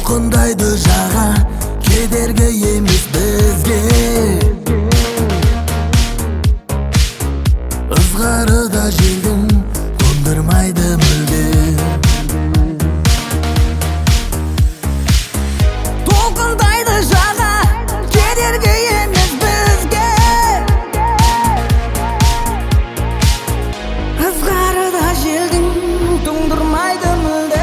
толкундайды жага, кедерги эмес бизге. Ызгарыда желдим, кондурмайды мүлде. Толкундайды жага, кедерги эмес бизге. Ызгарыда желдим, кондурмайды мүлде.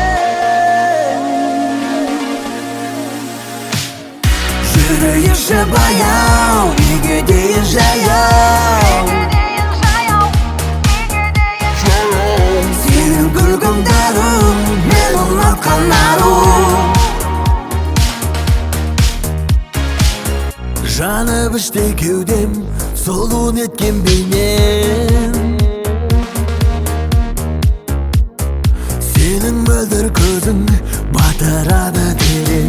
Жүрөйүші баяу, үйгө дейін жаяу. Сенің күлгің дарым, мен ұнатқан ару. Жанып іште кеудем, солуын еткен бейнем. Сенің мөлдір көзің батырады терең.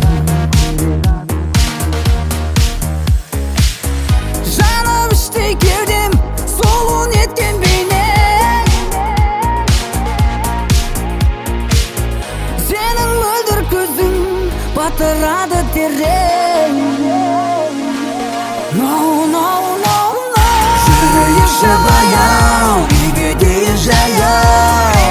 Жанып іште кеудем, солуын еткен бейнем. Сенің мөлдір көзің батырады терең. No, no, no, no. Жүрөйүші баяу, үйгө дейін жаяу.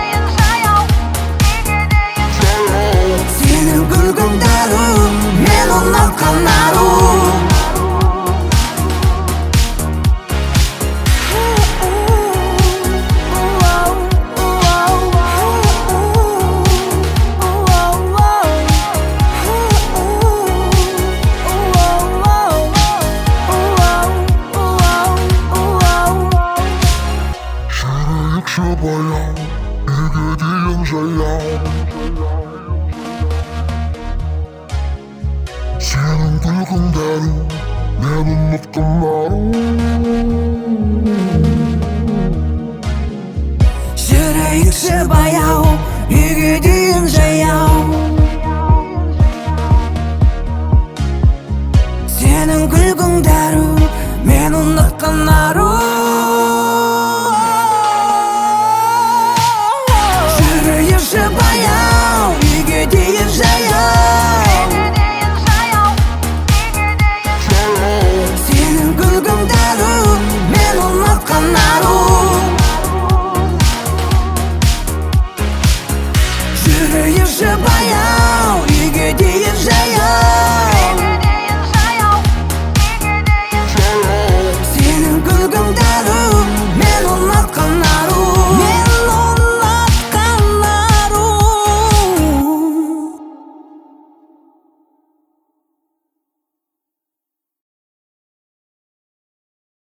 Сенің күлгің дарым, мен ұнатқан ару. Баяу, үйгө дейін жаяу. Сенің күлкің дәру, мен ұмытқан ару. Жүрөйүші баяу, үйгө дейін жаяу.